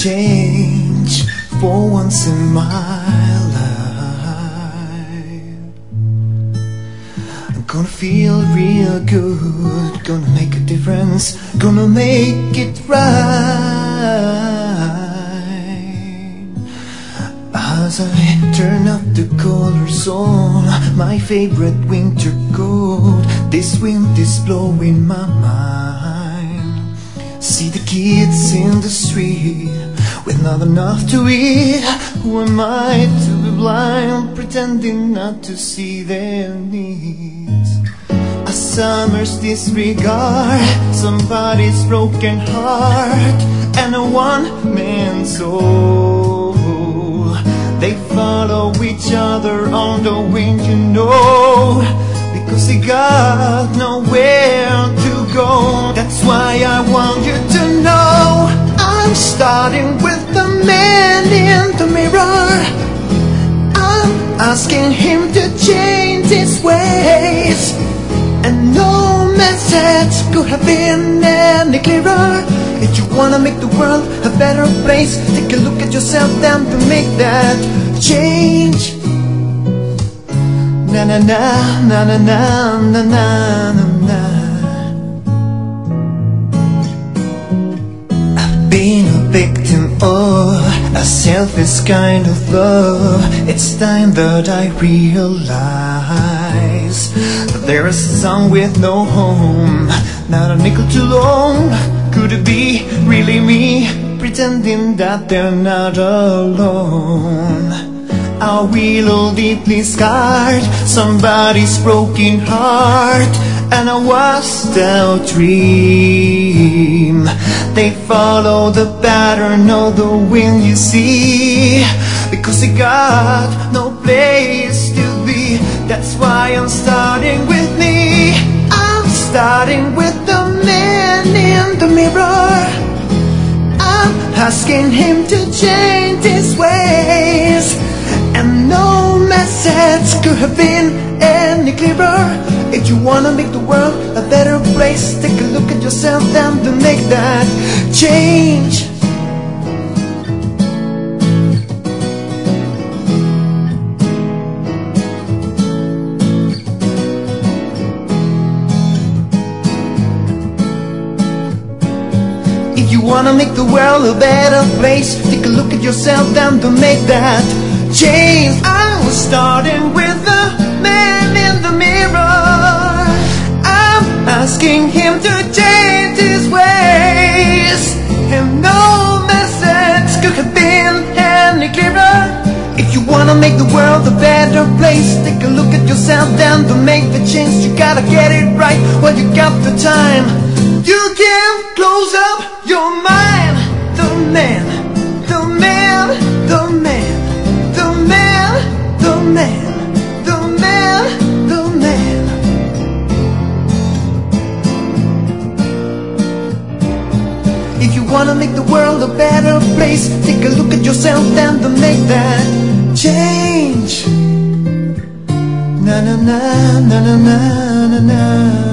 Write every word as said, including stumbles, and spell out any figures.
change for once in my life. I'm gonna feel real good, gonna make a difference, gonna make it right. As I turn up the colors on my favorite winter coat, this wind is blowing my mind. See the kids in the street with not enough to eat. Who am I to be blind, pretending not to see their needs? A summer's disregard, somebody's broken heart, and a one-man soul. They follow each other on the wind, you know, because they got nowhere to go. That's why I want you to know I'm starting with the man in the mirror. I'm asking him to change his ways, and no message could have been any clearer. If you wanna make the world a better place, take a look at yourself then to make that change. Na na na na na na na na na. I've been a victim of a selfish kind of love. It's time that I realize that there is some with no home, not a nickel too long. Could it be really me, pretending that they're not alone? Are we all deeply scarred, somebody's broken heart, and a washed out dream? They follow the pattern of the wind, you see, because they got no place to be. That's why I'm starting with me. I'm starting with the man in the mirror. I'm asking him to change his ways, and no message could have been any clearer. If you wanna make the world a better place, take a look at yourself and to make that change. If you wanna make the world a better place, take a look at yourself and to make that change. I was starting with the man in the mirror. I'm asking him to change his ways, and no message could have been any clearer. If you wanna make the world a better place, take a look at yourself and to make the change. You gotta get it right while you got the time. You can close up your mind. The man, the man, the man, the man, the man, the man, the man. If you wanna make the world a better place, take a look at yourself and to make that change. Na na na na na na na na.